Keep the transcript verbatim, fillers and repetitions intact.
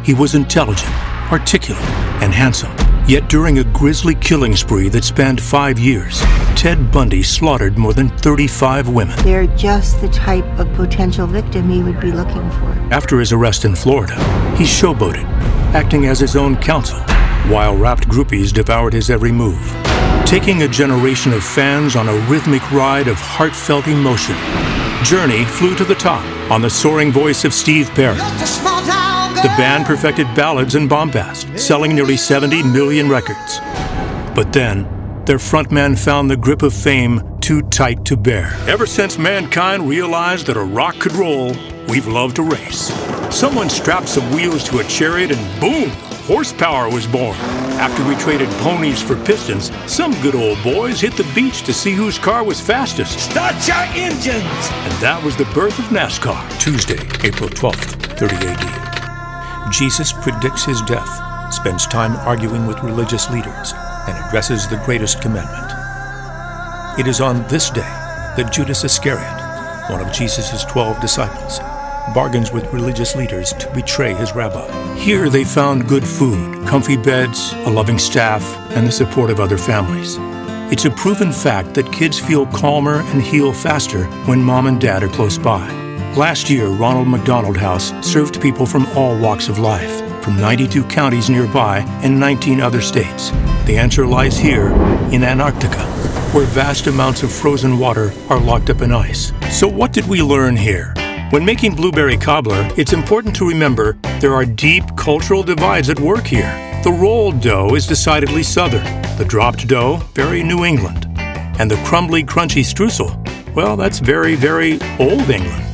He was intelligent, articulate, and handsome. Yet during a grisly killing spree that spanned five years, Ted Bundy slaughtered more than thirty-five women. They're just the type of potential victim he would be looking for. After his arrest in Florida, he showboated, acting as his own counsel, while rapt groupies devoured his every move, taking a generation of fans on a rhythmic ride of heartfelt emotion. Journey flew to the top on the soaring voice of Steve Perry. The band perfected ballads and bombast, selling nearly seventy million records. But then, their frontman found the grip of fame too tight to bear. Ever since mankind realized that a rock could roll, we've loved to race. Someone strapped some wheels to a chariot and boom, horsepower was born. After we traded ponies for pistons, some good old boys hit the beach to see whose car was fastest. Start your engines! And that was the birth of NASCAR. Tuesday, April twelfth, thirty A D. Jesus predicts his death, spends time arguing with religious leaders, and addresses the greatest commandment. It is on this day that Judas Iscariot, one of Jesus' twelve disciples, bargains with religious leaders to betray his rabbi. Here they found good food, comfy beds, a loving staff, and the support of other families. It's a proven fact that kids feel calmer and heal faster when mom and dad are close by. Last year, Ronald McDonald House served people from all walks of life, from ninety-two counties nearby and nineteen other states. The answer lies here in Antarctica, where vast amounts of frozen water are locked up in ice. So what did we learn here? When making blueberry cobbler, it's important to remember there are deep cultural divides at work here. The rolled dough is decidedly Southern, the dropped dough, very New England, and the crumbly, crunchy streusel, well, that's very, very Old England.